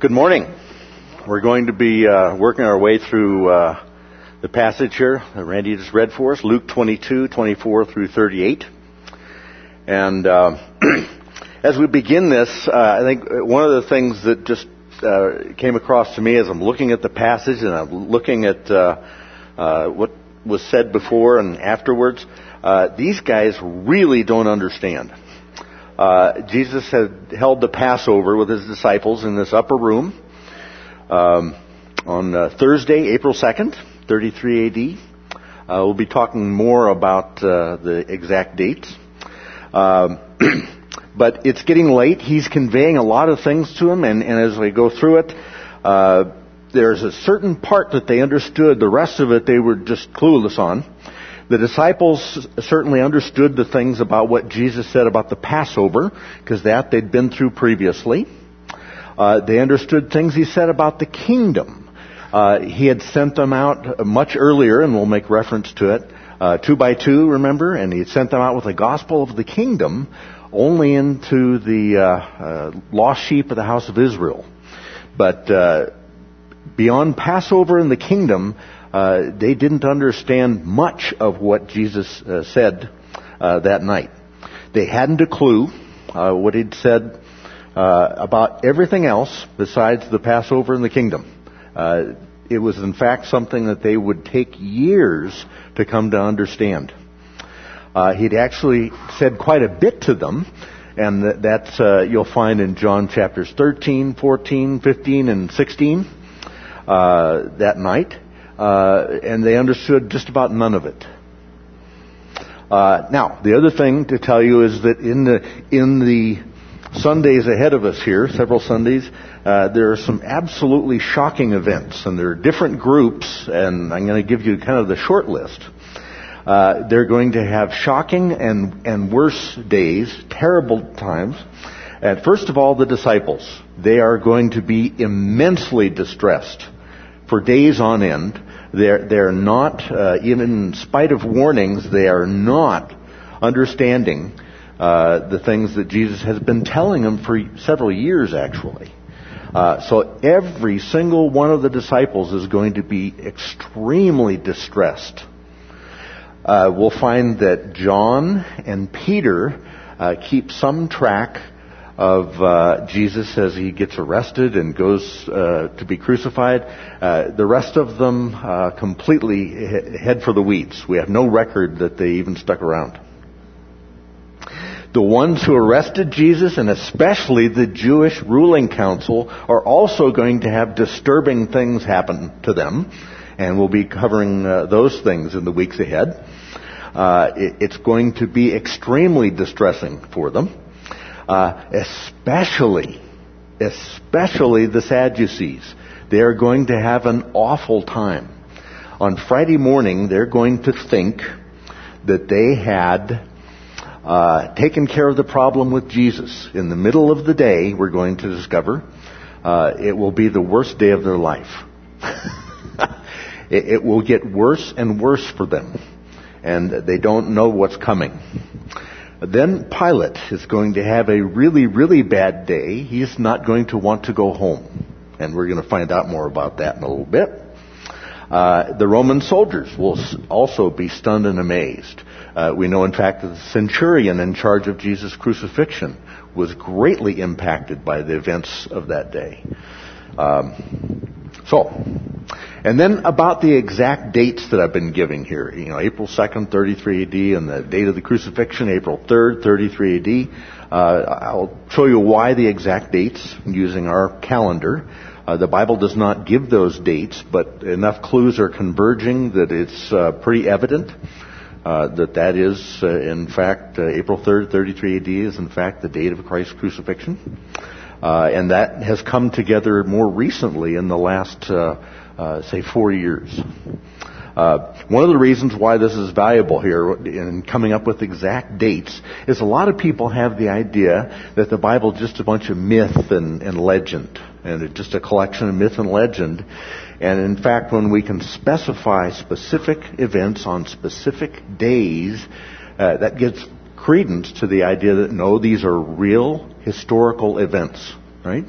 Good morning. We're going to be working our way through the passage here that Randy just read for us, Luke 22, 24 through 38. And as we begin this, I think one of the things that just came across to me as I'm looking at the passage and I'm looking at what was said before and afterwards, these guys really don't understand. Jesus had held the Passover with his disciples in this upper room on Thursday, April 2nd, 33 A.D. We'll be talking more about the exact dates. But it's getting late. He's conveying a lot of things to them, and as we go through it, there's a certain part that they understood. The rest of it they were just clueless on. The disciples certainly understood the things about what Jesus said about the Passover, because that they'd been through previously. They understood things he said about the kingdom. He had sent them out much earlier, and we'll make reference to it, 2 by 2, remember? And he had sent them out with the gospel of the kingdom only into the lost sheep of the house of Israel. But beyond Passover and the kingdom, they didn't understand much of what Jesus said that night. They hadn't a clue what he'd said about everything else besides the Passover and the kingdom. It was in fact something that they would take years to come to understand. He'd actually said quite a bit to them, and that's you'll find in John chapters 13, 14, 15, and 16 that night. And they understood just about none of it. Now, the other thing to tell you is that in the Sundays ahead of us here, several Sundays, there are some absolutely shocking events, and there are different groups, and I'm going to give you kind of the short list. They're going to have shocking and worse days, terrible times. And first of all, the disciples. They are going to be immensely distressed for days on end. They're not, even in spite of warnings, they are not understanding the things that Jesus has been telling them for several years, actually. So every single one of the disciples is going to be extremely distressed. We'll find that John and Peter keep some track of Jesus as he gets arrested and goes to be crucified. The rest of them completely head for the weeds. We have no record that they even stuck around. The ones who arrested Jesus, and especially the Jewish ruling council, are also going to have disturbing things happen to them, and we'll be covering those things in the weeks ahead. It's going to be extremely distressing for them. Especially the Sadducees. They're going to have an awful time. On Friday morning, they're going to think that they had taken care of the problem with Jesus. In the middle of the day, we're going to discover it will be the worst day of their life. It will get worse and worse for them, and they don't know what's coming. Then Pilate is going to have a really, really bad day. He's not going to want to go home. And we're going to find out more about that in a little bit. The Roman soldiers will also be stunned and amazed. We know, in fact, that the centurion in charge of Jesus' crucifixion was greatly impacted by the events of that day. And then about the exact dates that I've been giving here. April 2nd, 33 A.D., and the date of the crucifixion, April 3rd, 33 A.D. I'll show you why the exact dates using our calendar. The Bible does not give those dates, but enough clues are converging that it's pretty evident that is, in fact, April 3rd, 33 A.D. is, in fact, the date of Christ's crucifixion. And that has come together more recently in the last, 4 years. One of the reasons why this is valuable here in coming up with exact dates is a lot of people have the idea that the Bible is just a bunch of myth and legend, and it's just a collection of myth and legend. And in fact, when we can specify specific events on specific days, that gives credence to the idea that no, these are real historical events, right?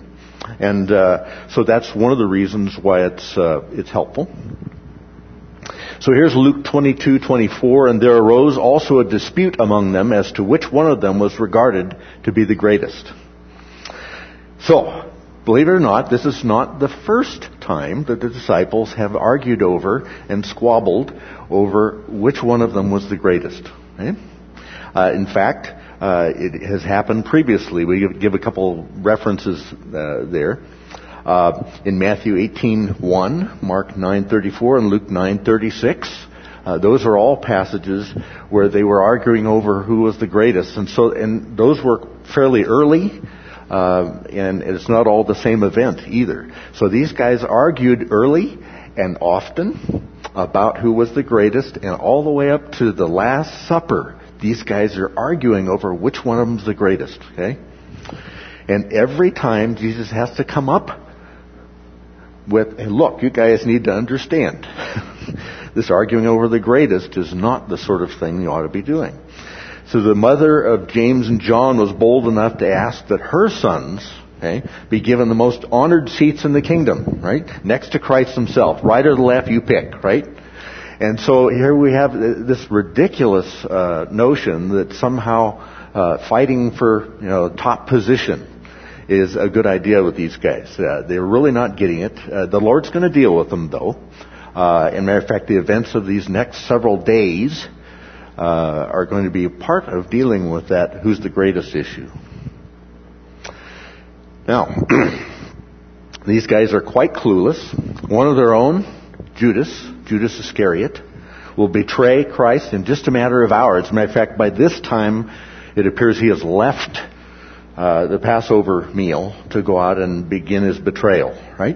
And so that's one of the reasons why it's helpful. So here's Luke 22:24, and there arose also a dispute among them as to which one of them was regarded to be the greatest. So, believe it or not, this is not the first time that the disciples have argued over and squabbled over which one of them was the greatest. Okay? In fact, it has happened previously. We give a couple references there. In Matthew 18:1, Mark 9:34, and Luke 9:36. Those are all passages where they were arguing over who was the greatest. And those were fairly early, and it's not all the same event either. So these guys argued early and often about who was the greatest, and all the way up to the Last Supper, these guys are arguing over which one of them is the greatest, okay? And every time Jesus has to come up with, hey, look, you guys need to understand. This arguing over the greatest is not the sort of thing you ought to be doing. So the mother of James and John was bold enough to ask that her sons, okay, be given the most honored seats in the kingdom, right? Next to Christ himself. Right or the left, you pick, right? And so here we have this ridiculous notion that somehow fighting for top position is a good idea with these guys. They're really not getting it. The Lord's going to deal with them, though. As a matter of fact, the events of these next several days are going to be a part of dealing with that who's the greatest issue. Now, these guys are quite clueless. One of their own, Judas Iscariot, will betray Christ in just a matter of hours. As a matter of fact, by this time, it appears he has left the Passover meal to go out and begin his betrayal, right?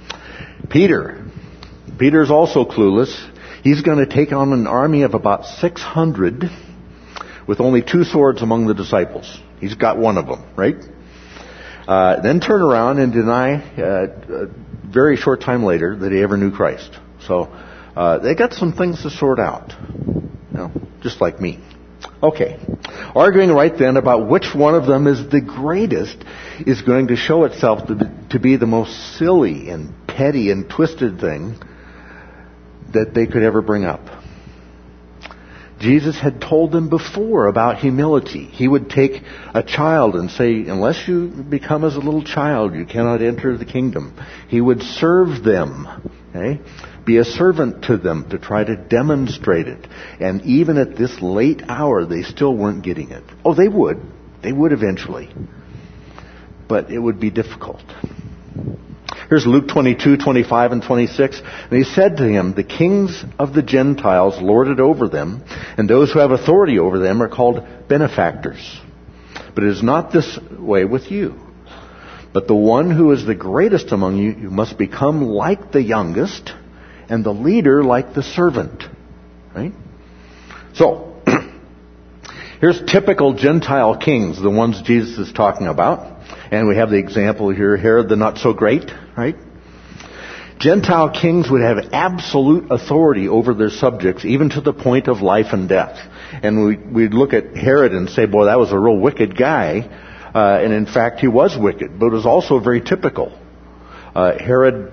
Peter's also clueless. He's going to take on an army of about 600 with only 2 swords among the disciples. He's got one of them, right? Then turn around and deny a very short time later that he ever knew Christ. So they got some things to sort out, just like me. Okay. Arguing right then about which one of them is the greatest is going to show itself to be the most silly and petty and twisted thing that they could ever bring up. Jesus had told them before about humility. He would take a child and say, unless you become as a little child, you cannot enter the kingdom. He would serve them, okay? Be a servant to them to try to demonstrate it. And even at this late hour, they still weren't getting it. Oh, they would. They would eventually. But it would be difficult. Here's Luke 22:25 and 26. And he said to him, the kings of the Gentiles lord it over them, and those who have authority over them are called benefactors. But it is not this way with you. But the one who is the greatest among you, you must become like the youngest, and the leader like the servant. Right? So, here's typical Gentile kings, the ones Jesus is talking about. And we have the example here, Herod the not so great, right? Gentile kings would have absolute authority over their subjects, even to the point of life and death. And we'd look at Herod and say, boy, that was a real wicked guy. And in fact, he was wicked, but it was also very typical. Herod,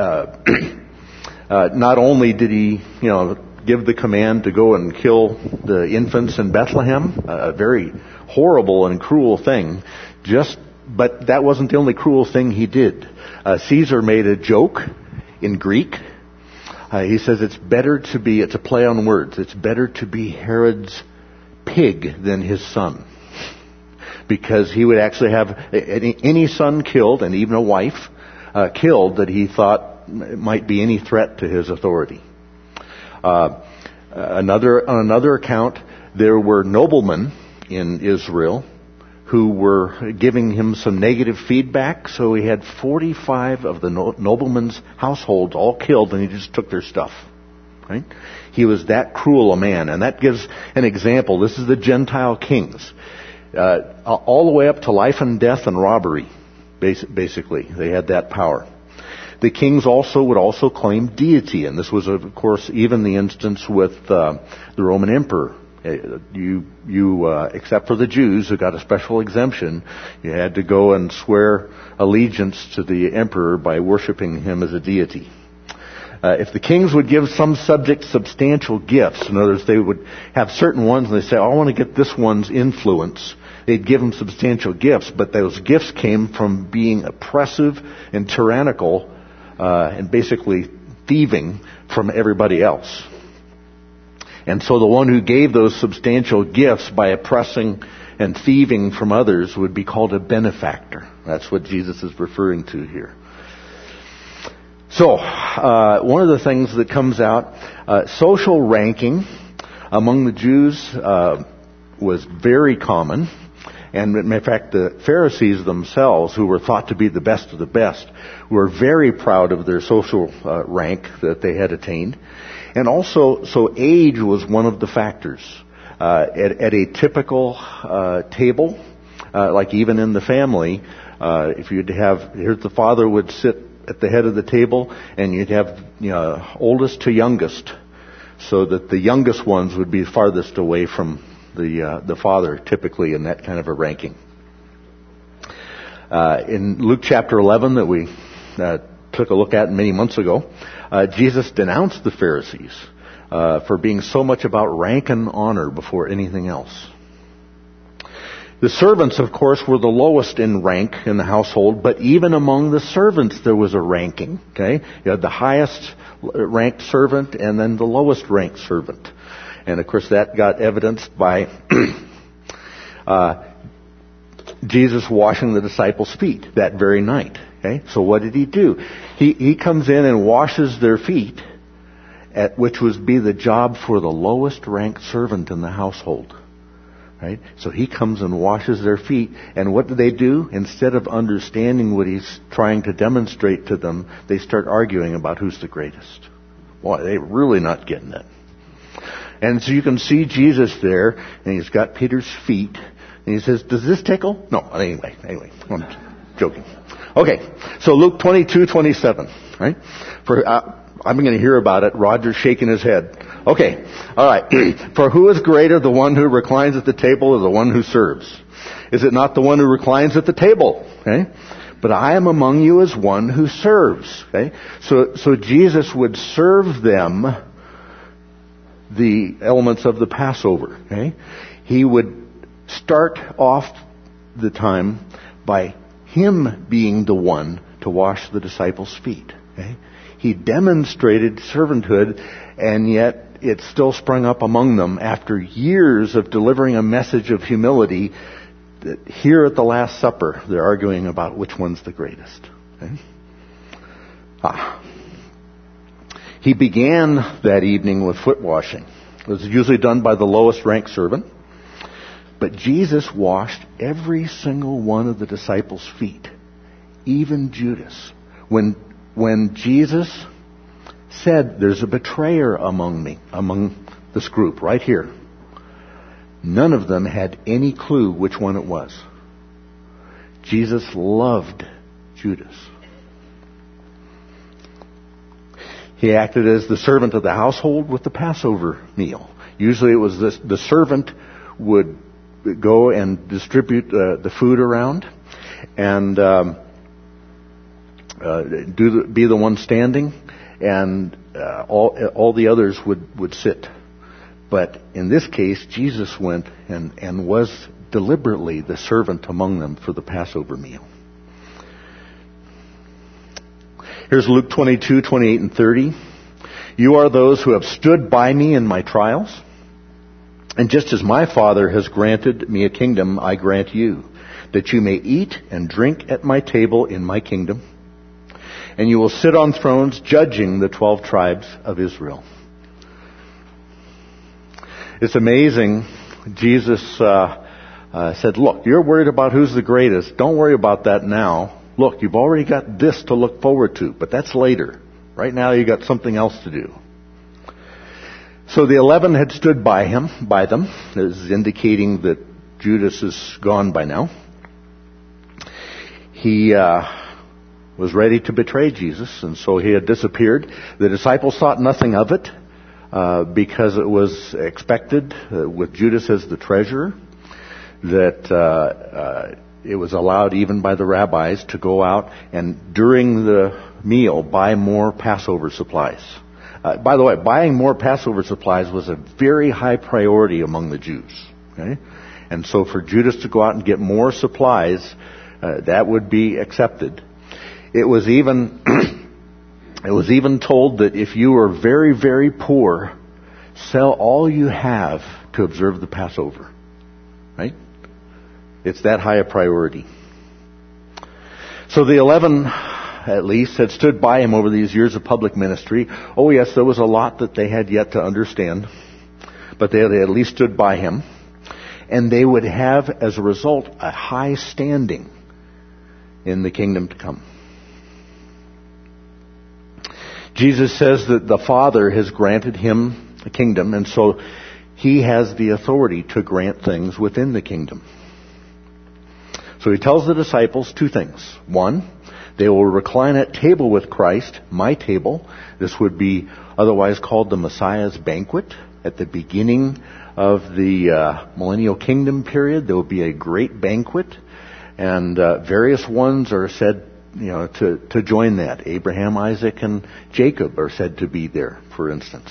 not only did he, give the command to go and kill the infants in Bethlehem, a very horrible and cruel thing, but that wasn't the only cruel thing he did. Caesar made a joke in Greek. He says it's a play on words, it's better to be Herod's pig than his son. Because he would actually have any son killed, and even a wife killed, that he thought might be any threat to his authority. On another account, there were noblemen in Israel who were giving him some negative feedback, so he had 45 of the noblemen's households all killed, and he just took their stuff. Right? He was that cruel a man, and that gives an example. This is the Gentile kings. All the way up to life and death and robbery, basically. They had that power. The kings would also claim deity, and this was, of course, even the instance with the Roman emperor Except for the Jews who got a special exemption, you had to go and swear allegiance to the emperor by worshiping him as a deity. If the kings would give some subject substantial gifts, in other words, they would have certain ones and they say, I want to get this one's influence. They'd give them substantial gifts, but those gifts came from being oppressive and tyrannical and basically thieving from everybody else. And so the one who gave those substantial gifts by oppressing and thieving from others would be called a benefactor. That's what Jesus is referring to here. So, one of the things that comes out, social ranking among the Jews was very common. And in fact, the Pharisees themselves, who were thought to be the best of the best, were very proud of their social rank that they had attained. And also, so age was one of the factors. At a typical table, like even in the family, if you'd have, here's the father would sit at the head of the table, and you'd have oldest to youngest, so that the youngest ones would be farthest away from the father, typically in that kind of a ranking. In Luke chapter 11 that we took a look at many months ago, Jesus denounced the Pharisees for being so much about rank and honor before anything else. The servants, of course, were the lowest in rank in the household, but even among the servants there was a ranking. Okay, you had the highest ranked servant and then the lowest ranked servant. And of course that got evidenced by Jesus washing the disciples' feet that very night. Okay, so what did he do? He comes in and washes their feet, which would be the job for the lowest ranked servant in the household. Right? So he comes and washes their feet, and what do they do? Instead of understanding what he's trying to demonstrate to them, they start arguing about who's the greatest. Boy, they're really not getting it. And so you can see Jesus there, and he's got Peter's feet, and he says, does this tickle? No, anyway, I'm joking. Okay, so Luke 22:27, right? I'm going to hear about it. Roger's shaking his head. Okay, all right. For who is greater, the one who reclines at the table or the one who serves? Is it not the one who reclines at the table? Okay, but I am among you as one who serves. Okay, so Jesus would serve them the elements of the Passover. Okay, he would start off the time by him being the one to wash the disciples' feet. Okay, he demonstrated servanthood, and yet it still sprung up among them after years of delivering a message of humility. That here at the Last Supper, they're arguing about which one's the greatest. Okay? He began that evening with foot washing. It was usually done by the lowest ranked servant. But Jesus washed every single one of the disciples' feet, even Judas. When Jesus said, there's a betrayer among this group right here, none of them had any clue which one it was. Jesus loved Judas. He acted as the servant of the household with the Passover meal. Usually it was the servant would go and distribute the food around and be the one standing, and all the others would sit. But in this case, Jesus went and was deliberately the servant among them for the Passover meal. Here's Luke 22:28 and 30. You are those who have stood by me in my trials. And just as my Father has granted me a kingdom, I grant you, that you may eat and drink at my table in my kingdom. And you will sit on thrones judging the 12 tribes of Israel. It's amazing. Jesus said, look, you're worried about who's the greatest. Don't worry about that now. Look, you've already got this to look forward to, but that's later. Right now you got something else to do. So the 11 had stood by them, as indicating that Judas is gone by now. He was ready to betray Jesus, and so he had disappeared. The disciples thought nothing of it. because it was expected with Judas as the treasurer that it was allowed even by the rabbis to go out and during the meal buy more Passover supplies. By the way, buying more Passover supplies was a very high priority among the Jews. Okay? And so for Judas to go out and get more supplies, that would be accepted. It was even told that if you were very, very poor, sell all you have to observe the Passover. Right? It's that high a priority. So the 11, at least, had stood by him over these years of public ministry. Oh yes, there was a lot that they had yet to understand, but they had at least stood by him. And they would have, as a result, a high standing in the kingdom to come. Jesus says that the Father has granted him a kingdom, and so he has the authority to grant things within the kingdom. So he tells the disciples two things. One, they will recline at table with Christ, my table. This would be otherwise called the Messiah's banquet. At the beginning of the millennial kingdom period, there will be a great banquet, and various ones are said, to join that. Abraham, Isaac, and Jacob are said to be there, for instance.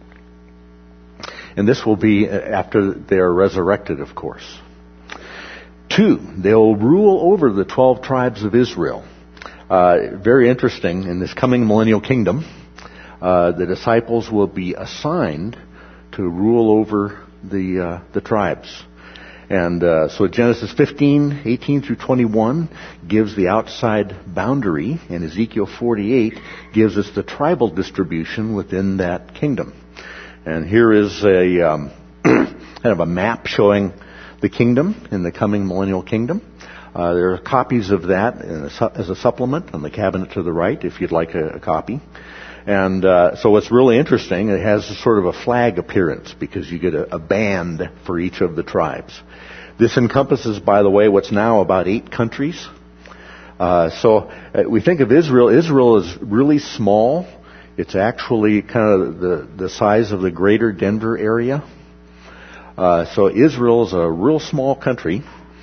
And this will be after they are resurrected, of course. Two, they'll rule over the 12 tribes of Israel. Very interesting, in this coming millennial kingdom, the disciples will be assigned to rule over the tribes. And so Genesis 15, 18 through 21 gives the outside boundary, and Ezekiel 48 gives us the tribal distribution within that kingdom. And here is a kind of a map showing the kingdom in the coming millennial kingdom. There are copies of that as a supplement on the cabinet to the right, if you'd like a copy. And so what's really interesting, it has sort of a flag appearance because you get a band for each of the tribes. This encompasses, by the way, what's now about 8 countries. So we think of Israel. Israel is really small. It's actually kind of the size of the greater Denver area. So Israel is a real small country.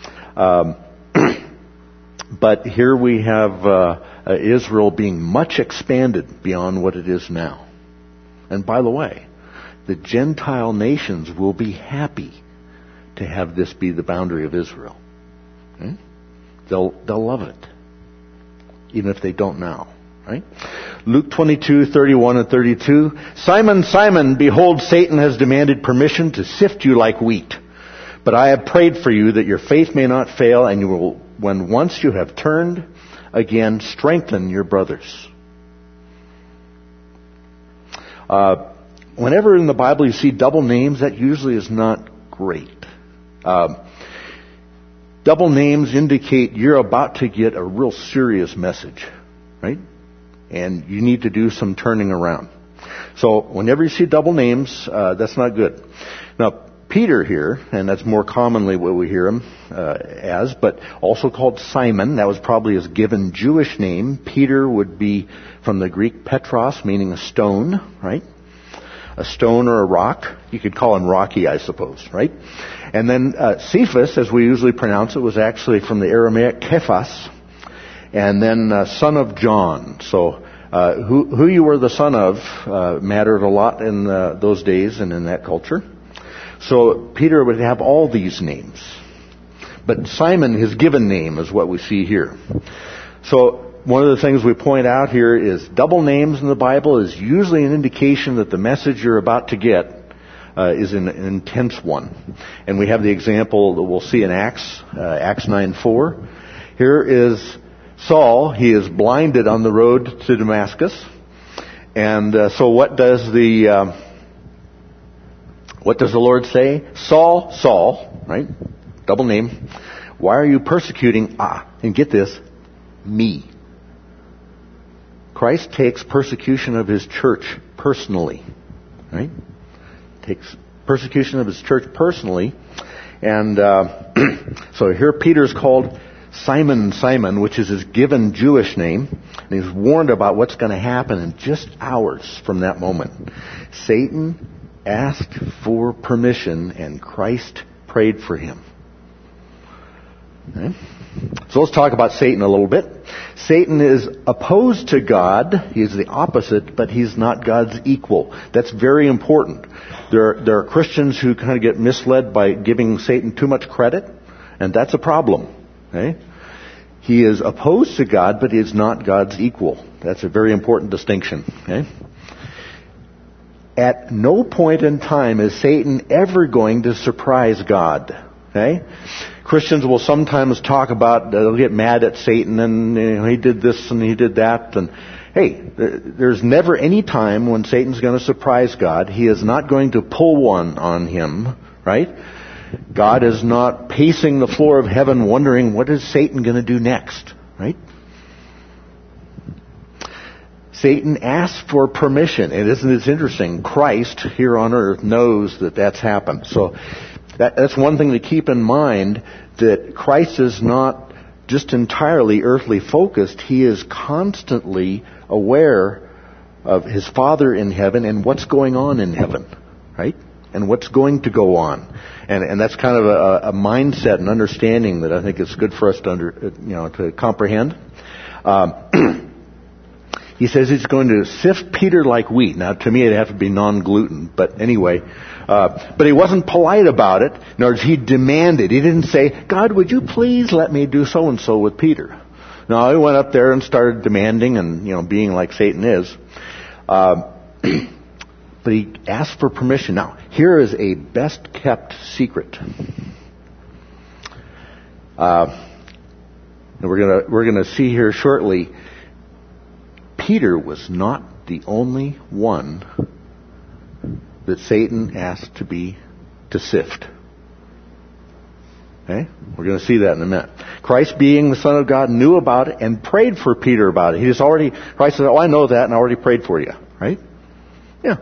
But here we have Israel being much expanded beyond what it is now. And by the way, the Gentile nations will be happy to have this be the boundary of Israel. Okay? They'll love it, even if they don't now. Right? Luke 22:31 and 32. Simon, Simon, behold, Satan has demanded permission to sift you like wheat. But I have prayed for you that your faith may not fail, and you will, when once you have turned again, strengthen your brothers. Whenever in the Bible you see double names, that usually is not great. Double names indicate you're about to get a real serious message, right? And you need to do some turning around. So whenever you see double names, that's not good. Now, Peter here, and that's more commonly what we hear him as, but also called Simon. That was probably his given Jewish name. Peter would be from the Greek Petros, meaning a stone, right? A stone or a rock. You could call him Rocky, I suppose, right? And then Cephas, as we usually pronounce it, was actually from the Aramaic Kephas, and then son of John. So who you were the son of mattered a lot in those days and in that culture. So Peter would have all these names. But Simon, his given name, is what we see here. So one of the things we point out here is double names in the Bible is usually an indication that the message you're about to get is an intense one. And we have the example that we'll see in Acts 9:4. Here is Saul. He is blinded on the road to Damascus. And so what does the Lord say? Saul, Saul, right? Double name. Why are you persecuting, and get this, me? Christ takes persecution of His church personally, right? Takes persecution of His church personally. And so here Peter's called Simon, Simon, which is his given Jewish name. And he's warned about what's going to happen in just hours from that moment. Satan asked for permission, and Christ prayed for him. Okay? So let's talk about Satan a little bit. Satan is opposed to God. He's the opposite, but he's not God's equal. That's very important. There are Christians who kind of get misled by giving Satan too much credit, and that's a problem. Okay? He is opposed to God, but he is not God's equal. That's a very important distinction. Okay? At no point in time is Satan ever going to surprise God. Okay? Christians will sometimes talk about, they'll get mad at Satan and he did this and he did that. And hey, there's never any time when Satan's going to surprise God. He is not going to pull one on him, right? God is not pacing the floor of heaven wondering, what is Satan going to do next, right? Satan asked for permission. And isn't it interesting? Christ here on earth knows that that's happened. So that's one thing to keep in mind, that Christ is not just entirely earthly focused. He is constantly aware of his Father in heaven and what's going on in heaven, right? And what's going to go on. And that's kind of a mindset and understanding that I think is good for us to comprehend. He says he's going to sift Peter like wheat. Now, to me, it'd have to be non-gluten, but anyway. But he wasn't polite about it, nor did he demand it. He didn't say, God, would you please let me do so-and-so with Peter? No, he went up there and started demanding and, being like Satan is. But he asked for permission. Now, here is a best-kept secret. And we're gonna see here shortly. Peter was not the only one that Satan asked to sift. Okay? We're going to see that in a minute. Christ, being the Son of God, knew about it and prayed for Peter about it. Christ said, I know that and I already prayed for you. Right? Yeah.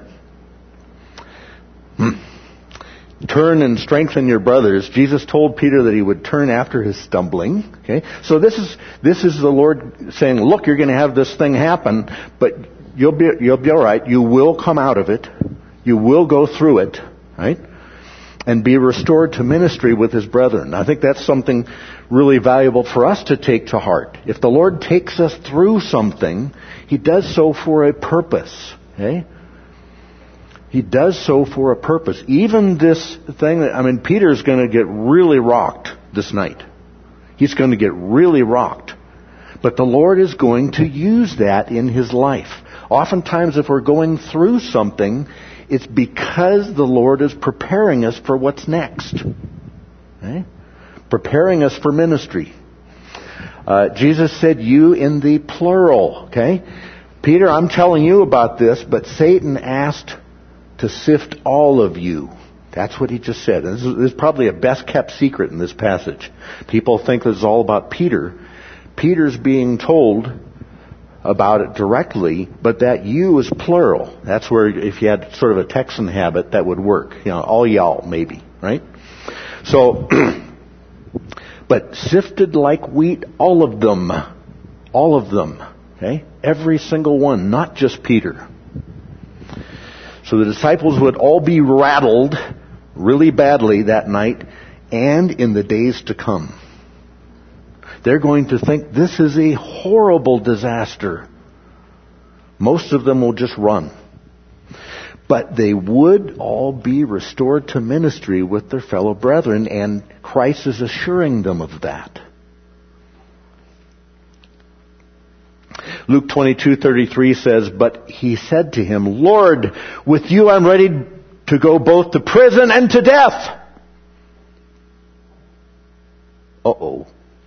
Turn and strengthen your brothers. Jesus told Peter that he would turn after his stumbling. Okay? So this is the Lord saying, look, you're going to have this thing happen, but you'll be all right. You will come out of it. You will go through it, right? And be restored to ministry with his brethren. I think that's something really valuable for us to take to heart. If the Lord takes us through something, he does so for a purpose. Okay? He does so for a purpose. Even this thing, Peter's going to get really rocked this night. He's going to get really rocked. But the Lord is going to use that in his life. Oftentimes, if we're going through something, it's because the Lord is preparing us for what's next. Okay? Preparing us for ministry. Jesus said, you in the plural. Okay? Peter, I'm telling you about this, but Satan asked to sift all of you. That's what he just said. And this is probably a best-kept secret in this passage. People think this is all about Peter. Peter's being told about it directly, but that you is plural. That's where, if you had sort of a Texan habit, that would work. All y'all, maybe, right? So, but sifted like wheat, all of them. All of them. Okay? Every single one, not just Peter. So the disciples would all be rattled really badly that night and in the days to come. They're going to think this is a horrible disaster. Most of them will just run. But they would all be restored to ministry with their fellow brethren, and Christ is assuring them of that. Luke 22:33 says, but he said to him, Lord, with you I'm ready to go both to prison and to death. Uh-oh.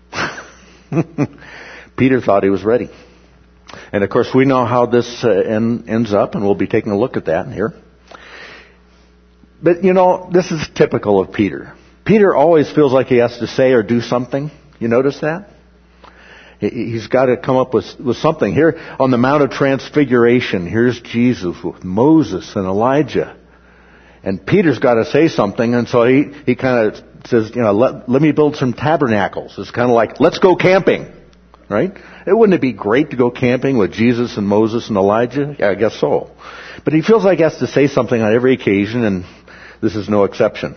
Peter thought he was ready. And of course we know how this ends up, and we'll be taking a look at that here. But this is typical of Peter. Peter always feels like he has to say or do something. You notice that? He's got to come up with something. Here on the Mount of Transfiguration, here's Jesus with Moses and Elijah. And Peter's got to say something, and so he kind of says, let me build some tabernacles. It's kind of like, let's go camping. right? Wouldn't it be great to go camping with Jesus and Moses and Elijah? Yeah, I guess so. But he feels like he has to say something on every occasion, and this is no exception.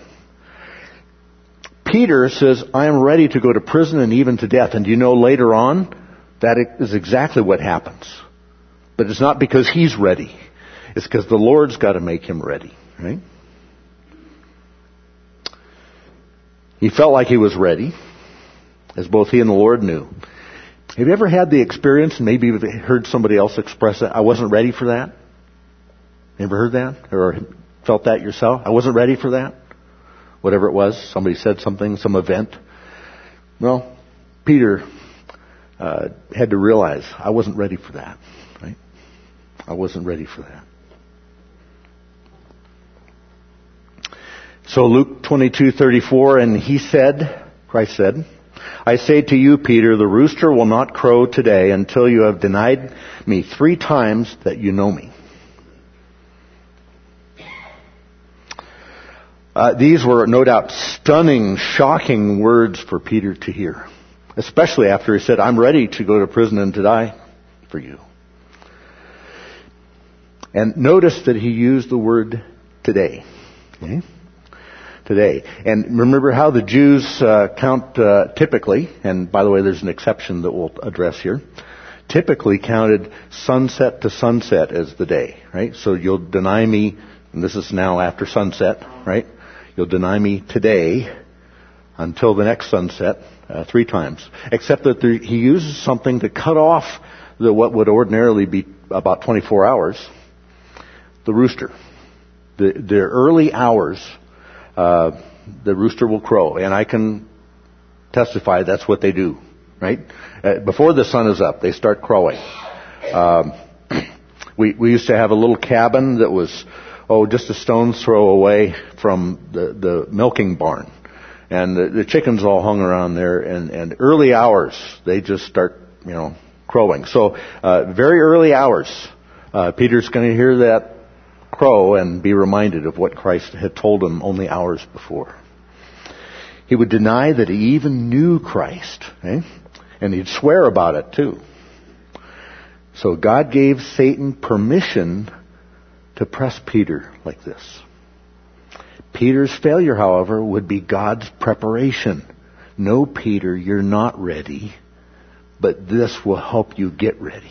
Peter says, I am ready to go to prison and even to death. And do you know later on, that is exactly what happens. But it's not because he's ready. It's because the Lord's got to make him ready, right? He felt like he was ready, as both he and the Lord knew. Have you ever had the experience, and maybe you've heard somebody else express it, I wasn't ready for that? Ever heard that? Or felt that yourself? I wasn't ready for that? Whatever it was, somebody said something, some event. Well, Peter had to realize, I wasn't ready for that. Right? I wasn't ready for that. So Luke 22:34, and he said, Christ said, I say to you, Peter, the rooster will not crow today until you have denied me 3 times that you know me. These were no doubt stunning, shocking words for Peter to hear, especially after he said, I'm ready to go to prison and to die for you. And notice that he used the word today. Okay? Today. And remember how the Jews count typically, and by the way, there's an exception that we'll address here, typically counted sunset to sunset as the day, right? So you'll deny me, and this is now after sunset, right? You'll deny me today until the next sunset 3 times. Except that he uses something to cut off what would ordinarily be about 24 hours, the rooster. The early hours, the rooster will crow. And I can testify that's what they do, right? Before the sun is up, they start crowing. We used to have a little cabin that was, just a stone's throw away from the milking barn. And the chickens all hung around there, and early hours, they just start, crowing. So, very early hours, Peter's going to hear that crow and be reminded of what Christ had told him only hours before. He would deny that he even knew Christ, eh? And he'd swear about it too. So God gave Satan permission to press Peter like this. Peter's failure, however, would be God's preparation. No, Peter, you're not ready, but this will help you get ready.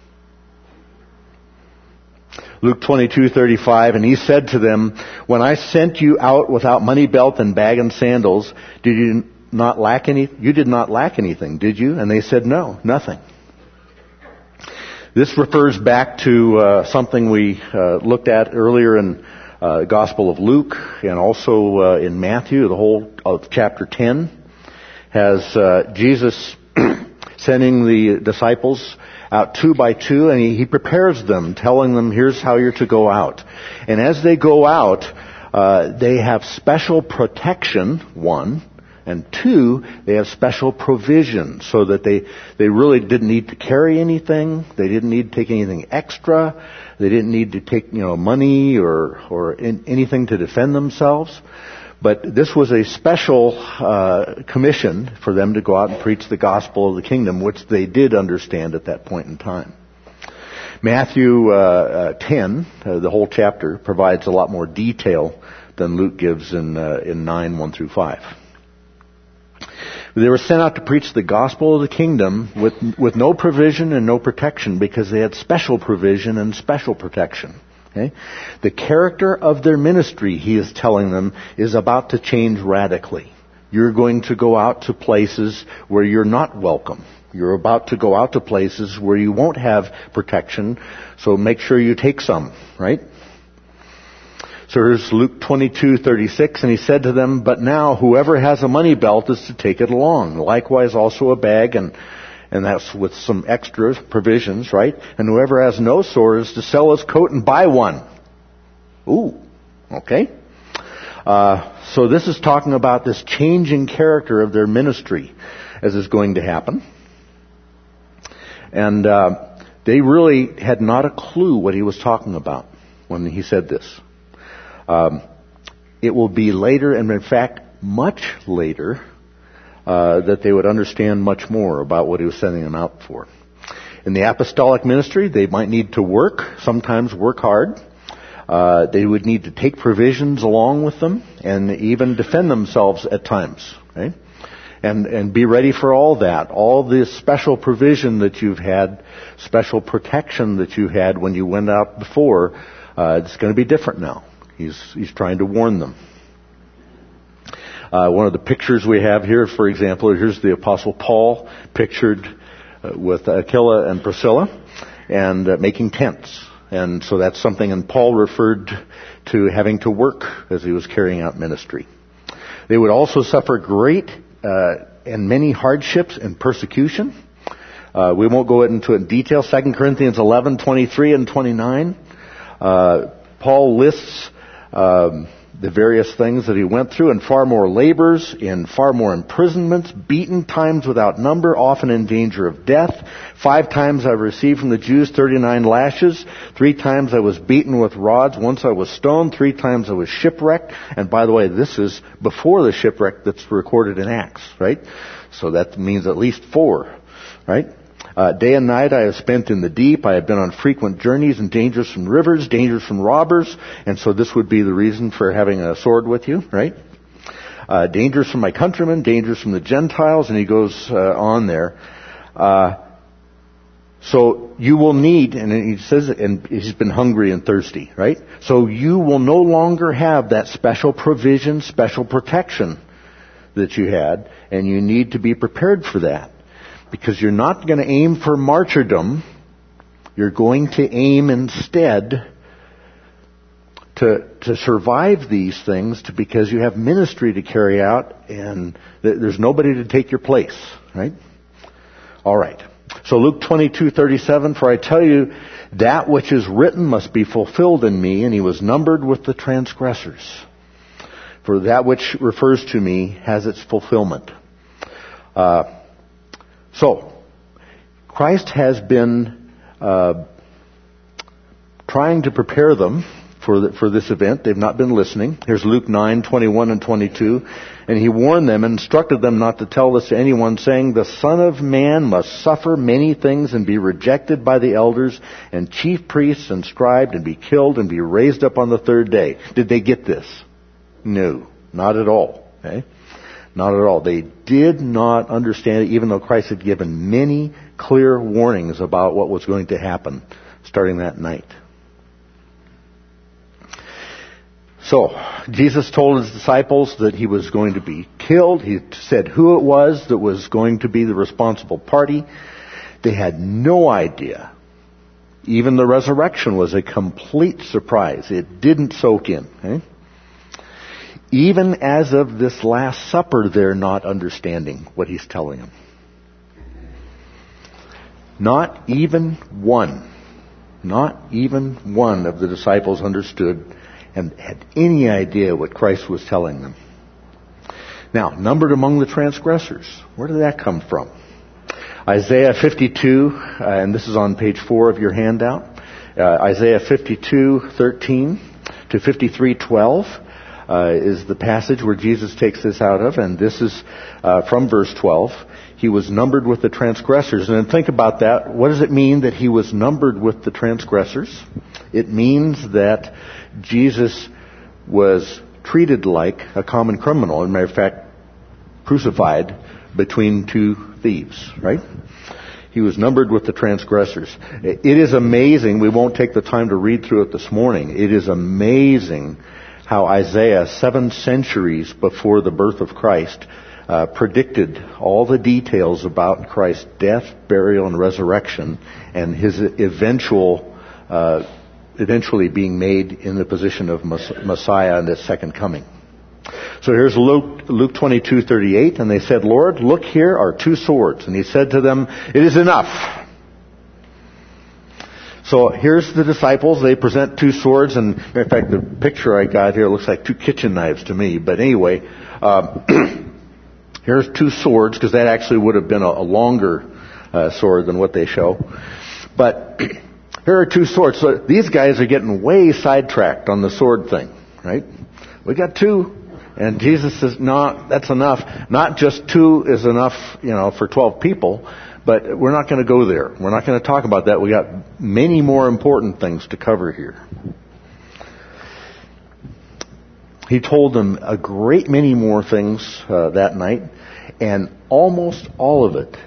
Luke 22:35, and he said to them, when I sent you out without money belt and bag and sandals, you did not lack anything, did you? And they said, no, nothing. This refers back to something we looked at earlier in the Gospel of Luke and also in Matthew. The whole of chapter 10 has Jesus sending the disciples out 2 by 2, and he prepares them, telling them, here's how you're to go out. And as they go out, they have special protection, 1, and 2, they have special provision, so that they really didn't need to carry anything, they didn't need to take anything extra, they didn't need to take, money or anything to defend themselves. But this was a special commission for them to go out and preach the gospel of the kingdom, which they did understand at that point in time. Matthew 10, the whole chapter, provides a lot more detail than Luke gives in 9, 1 through 5. They were sent out to preach the gospel of the kingdom with no provision and no protection, because they had special provision and special protection. Okay? The character of their ministry, he is telling them, is about to change radically. You're going to go out to places where you're not welcome. You're about to go out to places where you won't have protection, so make sure you take some, right? So here's Luke 22:36, and he said to them, but now whoever has a money belt is to take it along. Likewise also a bag, and that's with some extra provisions, right? And whoever has no sword is to sell his coat and buy one. Ooh, okay. So this is talking about this changing character of their ministry as is going to happen. And they really had not a clue what he was talking about when he said this. It will be later, and in fact, much later, that they would understand much more about what he was sending them out for. In the apostolic ministry, they might need to work, sometimes work hard. They would need to take provisions along with them and even defend themselves at times. Okay? And be ready for all that. All this special provision that you've had, special protection that you had when you went out before, it's going to be different now. He's trying to warn them. One of the pictures we have here, for example, here's the Apostle Paul pictured with Aquila and Priscilla and making tents. And so that's something, and Paul referred to having to work as he was carrying out ministry. They would also suffer great and many hardships and persecution. We won't go into it in detail. 2 Corinthians 11:23 and 29. Paul lists the various things that he went through, in far more labors, in far more imprisonments, beaten times without number, often in danger of death. 5 times I received from the Jews 39 lashes. 3 times I was beaten with rods. Once I was stoned. 3 times I was shipwrecked. And by the way, this is before the shipwreck that's recorded in Acts, right? So that means at least 4, right? Day and night I have spent in the deep. I have been on frequent journeys and dangers from rivers, dangers from robbers. And so this would be the reason for having a sword with you, right? Dangers from my countrymen, dangers from the Gentiles, and he goes on there. So you will need, and he says, and he's been hungry and thirsty, right? So you will no longer have that special provision, special protection that you had, and you need to be prepared for that. Because you're not going to aim for martyrdom. You're going to aim instead to survive these things because you have ministry to carry out and there's nobody to take your place, right? All right. So Luke 22:37, for I tell you, that which is written must be fulfilled in me, and he was numbered with the transgressors. For that which refers to me has its fulfillment. So, Christ has been trying to prepare them for this event. They've not been listening. Here's Luke 9:21 and 22. And he warned them and instructed them not to tell this to anyone, saying, the Son of Man must suffer many things and be rejected by the elders and chief priests and scribes and be killed and be raised up on the 3rd day. Did they get this? No, not at all. Okay? Not at all. They did not understand it, even though Christ had given many clear warnings about what was going to happen starting that night. So, Jesus told his disciples that he was going to be killed. He said who it was that was going to be the responsible party. They had no idea. Even the resurrection was a complete surprise. It didn't soak in. Okay? Even as of this Last Supper, they're not understanding what he's telling them. Not even one of the disciples understood and had any idea what Christ was telling them. Now, numbered among the transgressors. Where did that come from? Isaiah 52, and this is on page 4 of your handout. Isaiah 52:13 to 53:12. Is the passage where Jesus takes this out of, and this is from verse 12. He was numbered with the transgressors. And then think about that. What does it mean that he was numbered with the transgressors? It means that Jesus was treated like a common criminal. As a matter of fact, crucified between 2 thieves, right? He was numbered with the transgressors. It is amazing. We won't take the time to read through it this morning. It is amazing how Isaiah, 7 centuries before the birth of Christ, predicted all the details about Christ's death, burial, and resurrection, and his eventually being made in the position of Messiah in his second coming. So here's Luke 22:38, and they said, Lord, look, here are 2 swords. And he said to them, it is enough. So here's the disciples. They present 2 swords, and in fact, the picture I got here looks like 2 kitchen knives to me. But anyway, here's 2 swords, because that actually would have been a longer sword than what they show. But here are 2 swords. So these guys are getting way sidetracked on the sword thing, right? We got 2 And Jesus says, no, that's enough. Not just 2 is enough, for 12 people, but we're not going to go there. We're not going to talk about that. We got many more important things to cover here. He told them a great many more things that night, and almost all of it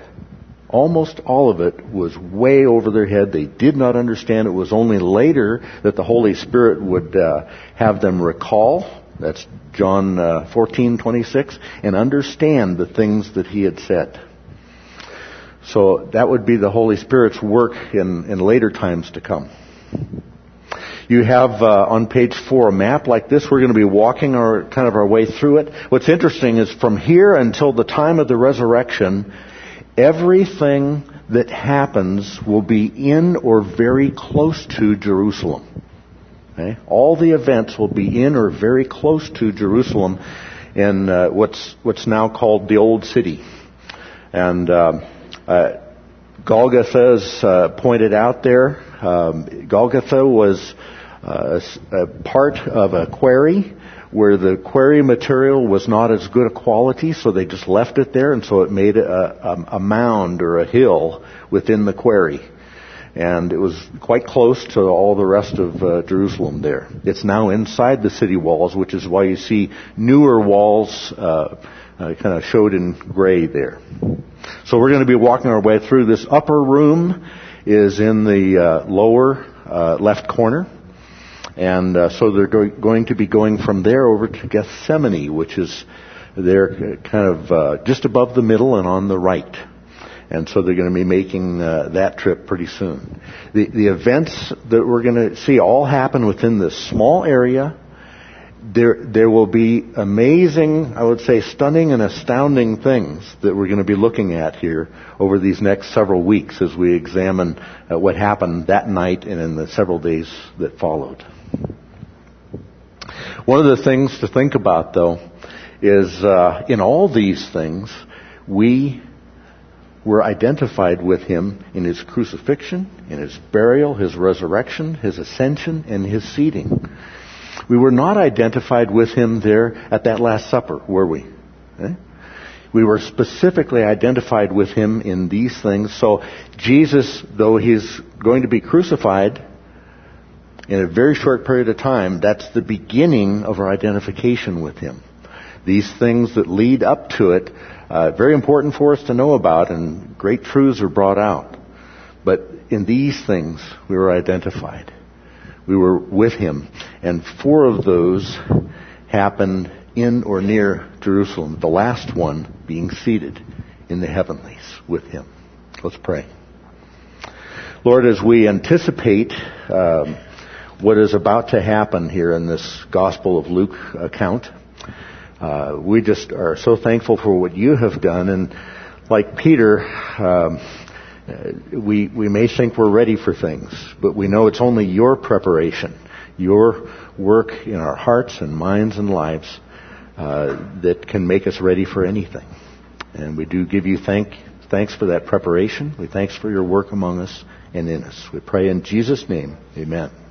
was way over their head. They did not understand. It was only later that the Holy Spirit would have them recall. That's John 14:26, and understand the things that he had said. So that would be the Holy Spirit's work in later times to come. You have on page 4 a map like this. We're going to be walking our way through it. What's interesting is from here until the time of the resurrection, everything that happens will be in or very close to Jerusalem. Okay? All the events will be in or very close to Jerusalem in what's now called the Old City. And Golgotha is pointed out there. Golgotha was a part of a quarry where the quarry material was not as good a quality, so they just left it there, and so it made a mound or a hill within the quarry. And it was quite close to all the rest of Jerusalem there. It's now inside the city walls, which is why you see newer walls kind of showed in gray there. So we're going to be walking our way through. This upper room is in the lower left corner. And so they're going to be going from there over to Gethsemane, which is there kind of just above the middle and on the right. And so they're going to be making that trip pretty soon. The events that we're going to see all happen within this small area. There will be amazing, I would say stunning and astounding things that we're going to be looking at here over these next several weeks as we examine what happened that night and in the several days that followed. One of the things to think about, though, is in all these things, we were identified with him in his crucifixion, in his burial, his resurrection, his ascension, and his seating. We were not identified with him there at that Last Supper, were we? We were specifically identified with him in these things. So Jesus, though he's going to be crucified in a very short period of time, that's the beginning of our identification with him. These things that lead up to it, very important for us to know about, and great truths are brought out. But in these things, we were identified. We were with him. And 4 of those happened in or near Jerusalem, the last one being seated in the heavenlies with him. Let's pray. Lord, as we anticipate what is about to happen here in this Gospel of Luke account, we just are so thankful for what you have done. And like Peter, we may think we're ready for things, but we know it's only your preparation, your work in our hearts and minds and lives that can make us ready for anything. And we do give you thanks for that preparation. We thanks for your work among us and in us. We pray in Jesus' name. Amen.